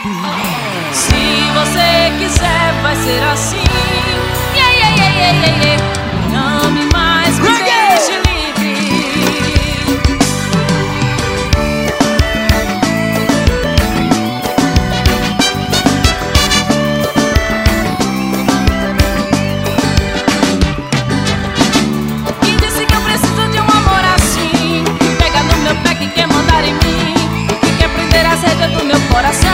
Se você quiser, vai ser assim. Yeah, yeah, yeah, yeah, yeah, yeah. Me ame mais, me deixe livre. Quem disse que eu preciso de um amor assim? Que pega no meu pé, que quer mandar em mim, que quer prender as rédeas do meu coração?